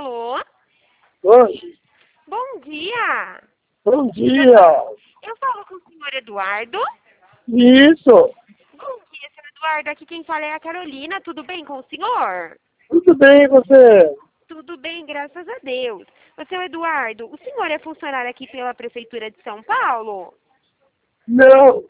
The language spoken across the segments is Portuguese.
Alô? Oi, Bom dia! bom dia. Eu falo com o senhor Eduardo. Isso, Bom dia, senhor Eduardo. Aqui quem fala é a Carolina. Tudo bem com o senhor? tudo bem você? Tudo bem, graças a Deus. Ô, seu Eduardo, o senhor é funcionário aqui pela Prefeitura de São Paulo? Não,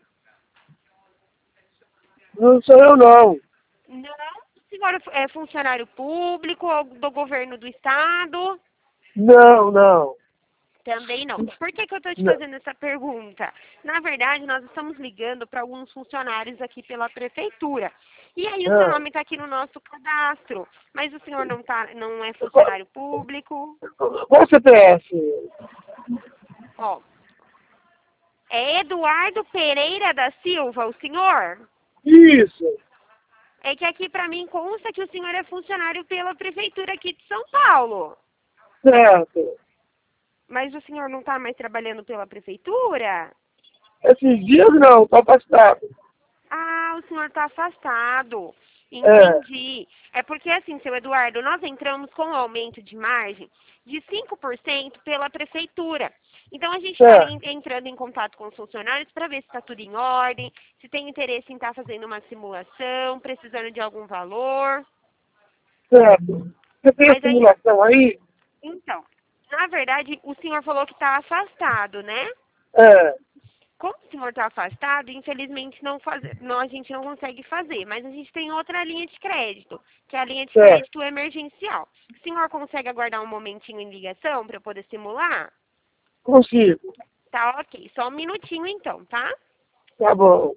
não sou eu não. Não. O senhor é funcionário público ou do governo do estado? Não, não, Também não. Por que eu estou te não. fazendo essa pergunta? Na verdade, nós estamos ligando para alguns funcionários aqui pela prefeitura. E aí o seu Ah, nome está aqui no nosso cadastro. Mas o senhor não é funcionário público? qual CPF? Ó, é Eduardo Pereira da Silva, o senhor? Isso, É que aqui para mim consta que o senhor é funcionário pela prefeitura aqui de São Paulo. certo. Mas o senhor não está mais trabalhando pela prefeitura? Esses dias não, tô afastado. Ah, o senhor está afastado. É, Entendi. É porque assim, seu Eduardo, nós entramos com um aumento de margem de 5% pela prefeitura. Então a gente está certo, entrando em contato com os funcionários para ver se está tudo em ordem, se tem interesse em estar fazendo uma simulação, precisando de algum valor. certo. Você tem a Mas aí, simulação aí? então, na verdade, o senhor falou que está afastado, né? É, Como o senhor está afastado, infelizmente a gente não consegue fazer, mas a gente tem outra linha de crédito, que é a linha de certo, crédito emergencial. O senhor consegue aguardar um momentinho em ligação para eu poder simular? consigo. Tá ok, só um minutinho então, tá? Tá bom.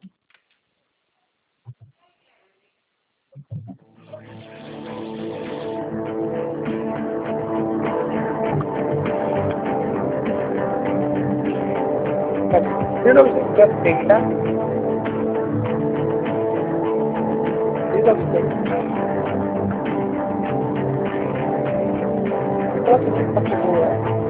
Você não aceita? Você não aceita? Você não aceita?